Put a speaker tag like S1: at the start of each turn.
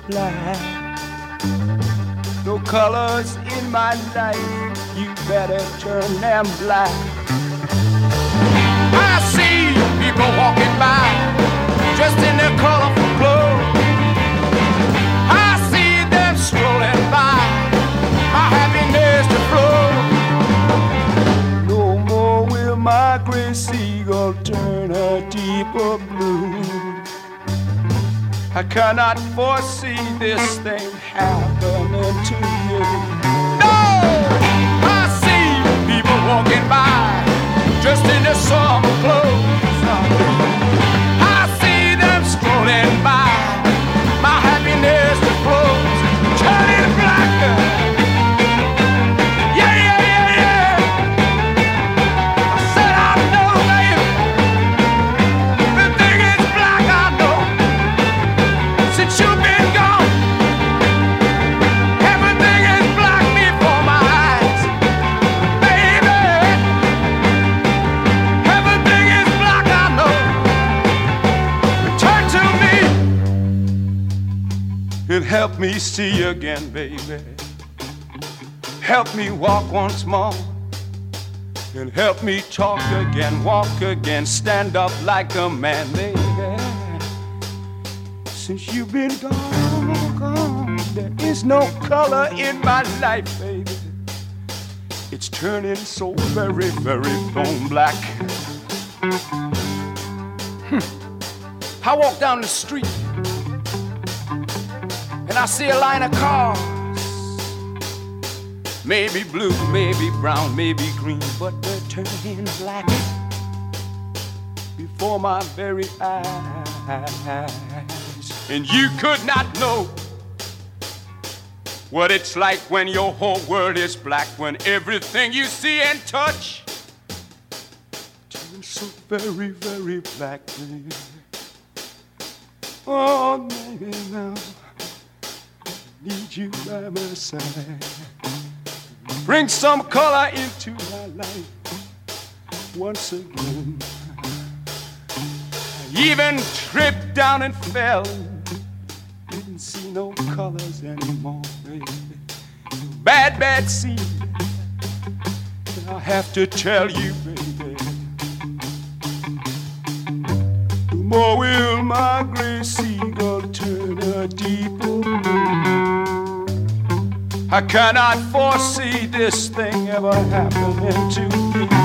S1: black. No colors in my life, you better turn them black. I see people walking by, dressed in their colorful clothes. I see them strolling by, my happiness to flow. No more will my gray seagull turn a deeper blue. I cannot foresee this thing happening to you. No! I see people walking by, dressed in their summer clothes. I see them strolling by, my happiness to flows, turning blacker. Yeah, yeah, yeah, yeah. I said I know, baby, everything is black, I know. Since you've been gone, everything is black before my eyes, baby. Everything is black, I know. Return to me and help me see again, baby. Help me walk once more and help me talk again, walk again, stand up like a man, baby. Since you've been gone, gone, there is no color in my life, baby. It's turning so very, very bone black. I walk down the street and I see a line of cars. Maybe blue, maybe brown, maybe green, but they're turning black before my very eyes. And you could not know what it's like when your whole world is black, when everything you see and touch turns so very, very black, baby. Oh, baby, now I need you by my side. Bring some color into my life once again. I even tripped down and fell, didn't see no colors anymore, baby. Bad, bad scene, and I have to tell you, baby. No more will my gray seagull turn a deeper blue. I cannot foresee this thing ever happening to me.